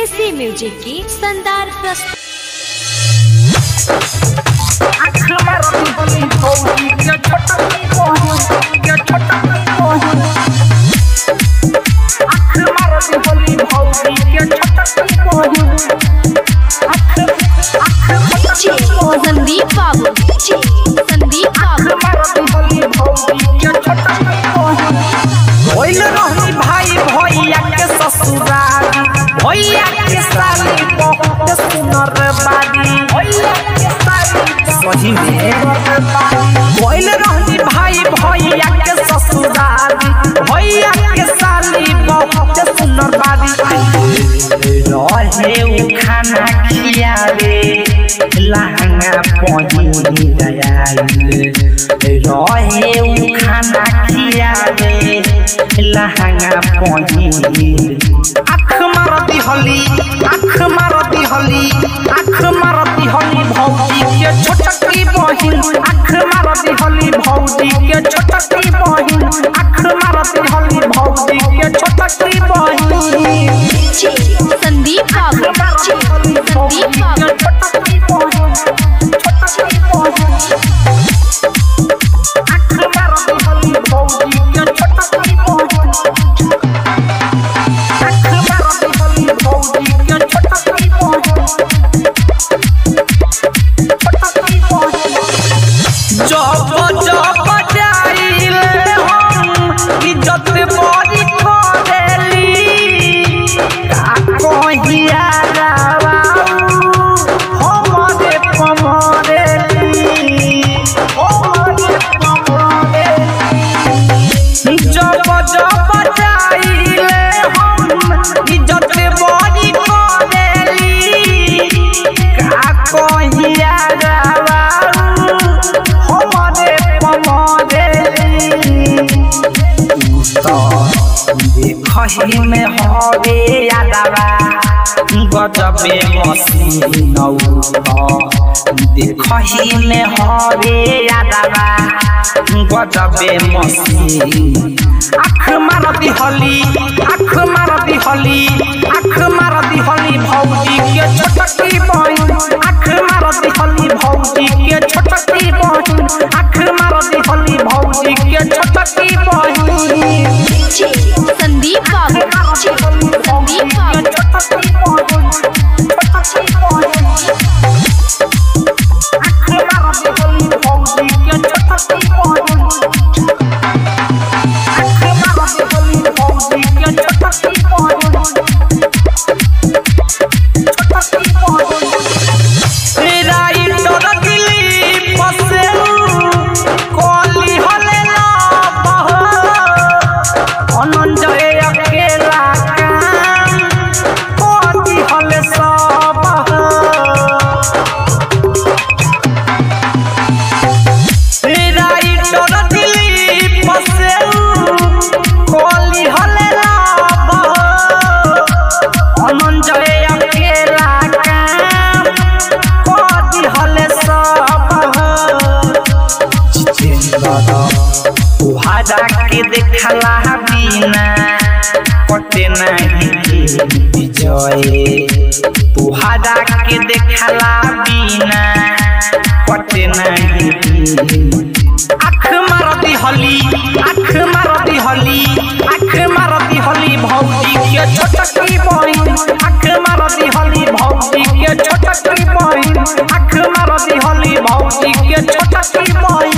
देसी म्यूजिक की शानदार प्रस्तुति। संदीप बाबू, संदीप भाई भैया के ससुराल, भैया के साली बहुत सुनर बाड़ी, सही में बोल रहनी भाई भैया के ससुराल, भैया के साली बहुत सुनर बाड़ी। रहे उ खाना खियावे लहंगा पहिनी दयाल, रहे उ खाना खियावे लहंगा पहिनी। आँख मारती हली, आँख मारती हली, आँख मारती हली भौजी के छोटकी बहिन, आँख मारती हली भौजी के छोटकी बहिन, आँख मारती हली भौजी के छोटकी बहिन। संदीप बाबू, संदीप बाबू, छोटकी बहिन, छोटकी बहिन, आँख मारती हली भौजी के छोटकी बहिन, आँख मारती हली भौजी के छोटकी बहिन, छोटकी बहिन। जब जब जाइले हम इज्जत बड़ी करेली, का कहिया हमरे पमरेली, हमरे पमरेली। जब जब जाइले हम इज्जत बड़ी करेली, का कहिया हमरे पमरेली। देखही में हवे यादवा गजबे मसीन, देखही में हवे यादवा गजबे मसीन। आँख मारती हली, आँख मारती हली, आँख मारती हली भौजी के छोटकी बहिन, आँख मारती हली भौजी के छोटकी बहिन, आँख मारती हली भौजी के छोटकी बहिन। संदीप बाबू, संदीप बाबू, छोटकी बहिन, छोटकी बहिन, आँख मारती हली भौजी के छोटकी बहिन, आँख मारती हली भौजी के छोटकी बहिन, छोटकी बहिन। राइटर दिली पसेऊ कोली हले ना बहो, अनंजय अकेला काम कोली हले सब हो। राइटर दिली पसेऊ कोली हले ना बहो, अनंजय अकेला काम कोली हले सब हो। तुहारा के देखला बिना कटे नहीं विजय, तुहारा के देखला बिना कटे नहीं। आँख मारती हली, आँख मारती हली, आँख मारती हली भौजी के छोटकी बहिन, आँख मारती हली भौजी के छोटकी बहिन, आँख मारती हली भौजी के छोटकी बहिन।